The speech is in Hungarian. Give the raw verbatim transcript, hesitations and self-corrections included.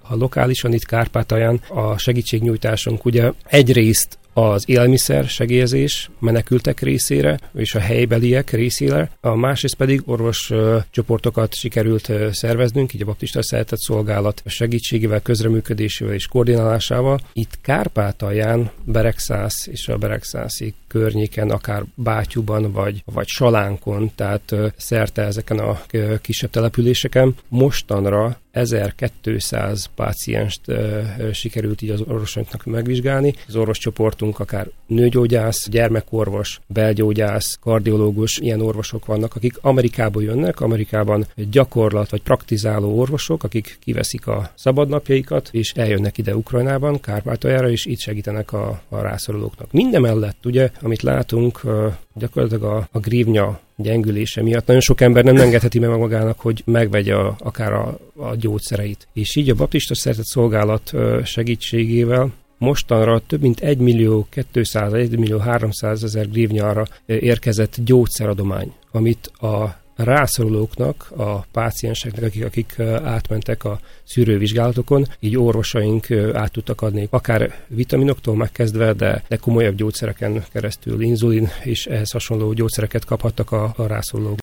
Ha lokálisan itt Kárpátalján a segítségnyújtásunk ugye egyrészt az élelmiszer segélyezés menekültek részére és a helybeliek részére, a másrészt pedig orvos uh, csoportokat sikerült uh, szerveznünk, így a Baptista Szeretett Szolgálat segítségével, közreműködésével és koordinálásával. Itt Kárpátalján, Beregszász és a beregszászi környéken, akár Bátyúban vagy, vagy Salánkon, tehát uh, szerte ezeken a uh, kisebb településeken mostanra ezerkétszáz pácienst uh, sikerült így az orvosoknak megvizsgálni. Az orvoscsoportunk akár nőgyógyász, gyermekorvos, belgyógyász, kardiológus, ilyen orvosok vannak, akik Amerikából jönnek, Amerikában gyakorlat vagy praktizáló orvosok, akik kiveszik a szabadnapjaikat, és eljönnek ide Ukrajnában, Kárpátaljára, és itt segítenek a, a rászorulóknak. Mindemellett, ugye, amit látunk, uh, gyakorlatilag a, a grivnya gyengülése miatt nagyon sok ember nem engedheti meg magának, hogy megvegye a, akár a, a gyógyszereit. És így a Baptista Szeretett Szolgálat segítségével mostanra több mint egy millió kétszáz, egy millió háromszázezer grivnyára érkezett gyógyszeradomány, amit a rászorulóknak, a pácienseknek, akik, akik átmentek a szűrővizsgálatokon, így orvosaink át tudtak adni, akár vitaminoktól megkezdve, de, de komolyabb gyógyszereken keresztül, inzulin és ehhez hasonló gyógyszereket kaphattak a, a rászorulók.